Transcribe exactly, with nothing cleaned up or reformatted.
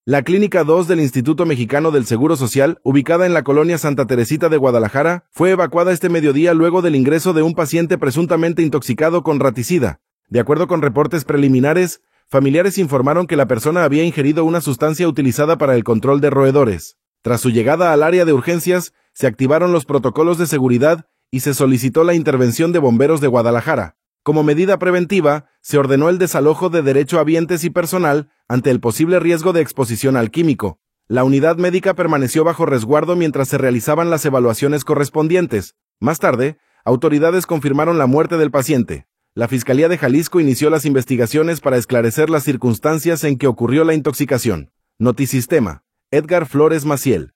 La Clínica dos del Instituto Mexicano del Seguro Social, ubicada en la colonia Santa Teresita de Guadalajara, fue evacuada este mediodía luego del ingreso de un paciente presuntamente intoxicado con raticida. De acuerdo con reportes preliminares, familiares informaron que la persona había ingerido una sustancia utilizada para el control de roedores. Tras su llegada al área de urgencias, se activaron los protocolos de seguridad y se solicitó la intervención de bomberos de Guadalajara. Como medida preventiva, se ordenó el desalojo de derechohabientes y personal ante el posible riesgo de exposición al químico. La unidad médica permaneció bajo resguardo mientras se realizaban las evaluaciones correspondientes. Más tarde, autoridades confirmaron la muerte del paciente. La Fiscalía de Jalisco inició las investigaciones para esclarecer las circunstancias en que ocurrió la intoxicación. Notisistema. Edgar Flores Maciel.